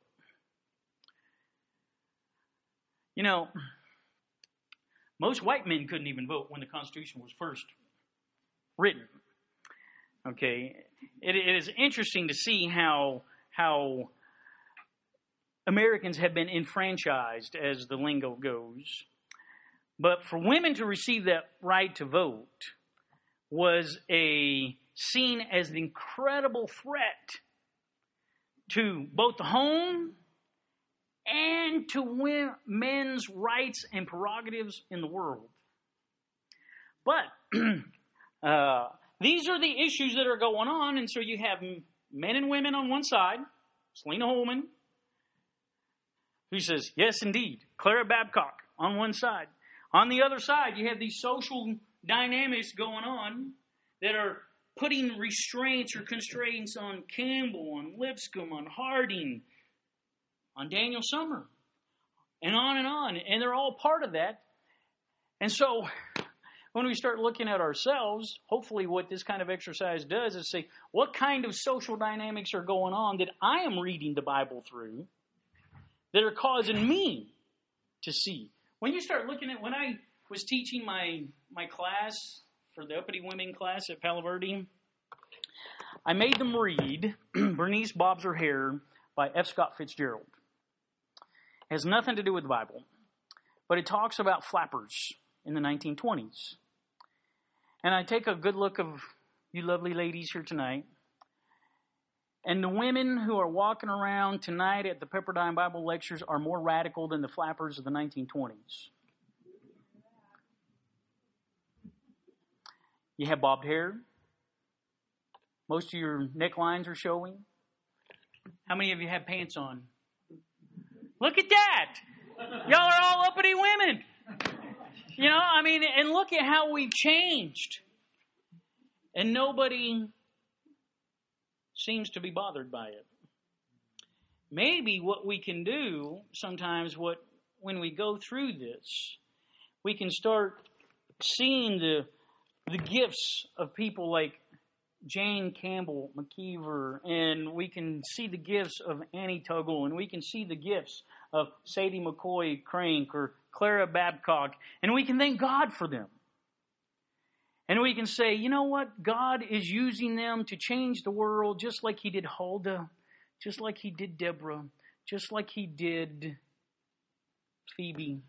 You know, most white men couldn't even vote when the Constitution was first written. Okay, it, it is interesting to see how how Americans have been enfranchised, as the lingo goes. But for women to receive that right to vote was a seen as an incredible threat to both the home and to men's rights and prerogatives in the world. But uh, these are the issues that are going on, and so you have men and women on one side, Selena Holman, who says, yes, indeed, Clara Babcock on one side. On the other side, you have these social dynamics going on that are putting restraints or constraints on Campbell, on Lipscomb, on Harding, on Daniel Summer, and on and on. And they're all part of that. And so when we start looking at ourselves, hopefully what this kind of exercise does is say, what kind of social dynamics are going on that I am reading the Bible through that are causing me to see? When you start looking at, when I was teaching my, my class for the uppity women class at Palo Verde, I made them read Bernice Bobs Her Hair by F. Scott Fitzgerald. It has nothing to do with the Bible, but it talks about flappers in the nineteen twenties. And I take a good look of you lovely ladies here tonight, and the women who are walking around tonight at the Pepperdine Bible Lectures are more radical than the flappers of the nineteen twenties. You have bobbed hair. Most of your necklines are showing. How many of you have pants on? Look at that! Y'all are all uppity women. You know, I mean, and look at how we've changed. And nobody seems to be bothered by it. Maybe what we can do sometimes, what when we go through this, we can start seeing the the gifts of people like Jane Campbell McKeever, and we can see the gifts of Annie Tuggle, and we can see the gifts of Sadie McCoy Crank or Clara Babcock, and we can thank God for them. And we can say, you know what? God is using them to change the world just like He did Huldah, just like He did Deborah, just like He did Phoebe,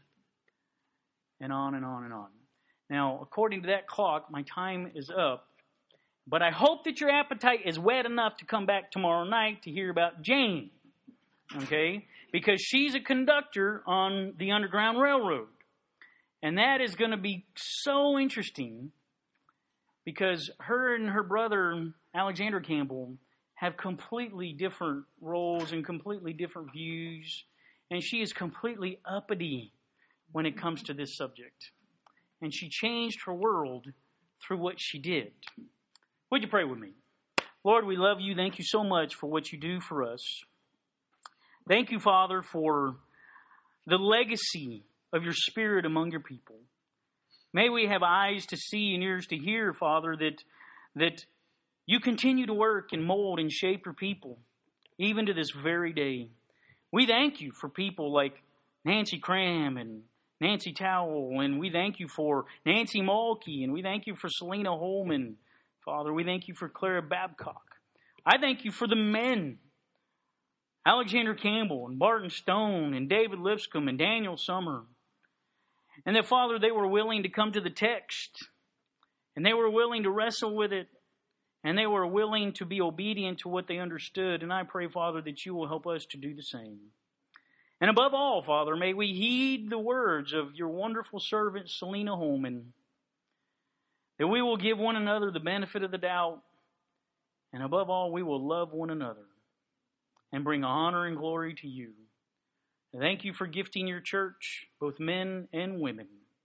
and on and on and on. Now, according to that clock, my time is up. But I hope that your appetite is wet enough to come back tomorrow night to hear about Jane. Okay? Because she's a conductor on the Underground Railroad. And that is going to be so interesting because her and her brother, Alexander Campbell, have completely different roles and completely different views. And she is completely uppity when it comes to this subject. And she changed her world through what she did. Would you pray with me? Lord, we love you. Thank you so much for what you do for us. Thank you, Father, for the legacy of your Spirit among your people. May we have eyes to see and ears to hear, Father, that, that you continue to work and mold and shape your people, even to this very day. We thank you for people like Nancy Cram and Nancy Towell, and we thank you for Nancy Mulkey, and we thank you for Selena Holman. Father, we thank you for Clara Babcock. I thank you for the men, Alexander Campbell and Barton Stone and David Lipscomb and Daniel Summer. And that, Father, they were willing to come to the text, and they were willing to wrestle with it, and they were willing to be obedient to what they understood. And I pray, Father, that you will help us to do the same. And above all, Father, may we heed the words of your wonderful servant, Selena Holman, that we will give one another the benefit of the doubt, and above all, we will love one another and bring honor and glory to you. And thank you for gifting your church, both men and women.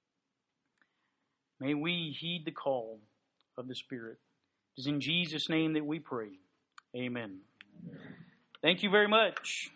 May we heed the call of the Spirit. It is in Jesus' name that we pray. Amen. Amen. Thank you very much.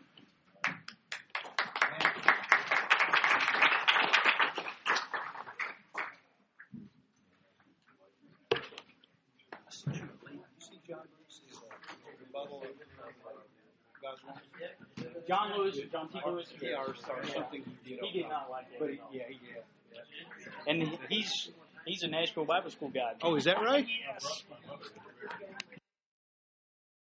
John Lewis, John T. Lewis, yeah, or something he did. He did not like it. But he, yeah, yeah, yeah. And he's he's a Nashville Bible School guy. Oh, is that right? Yes.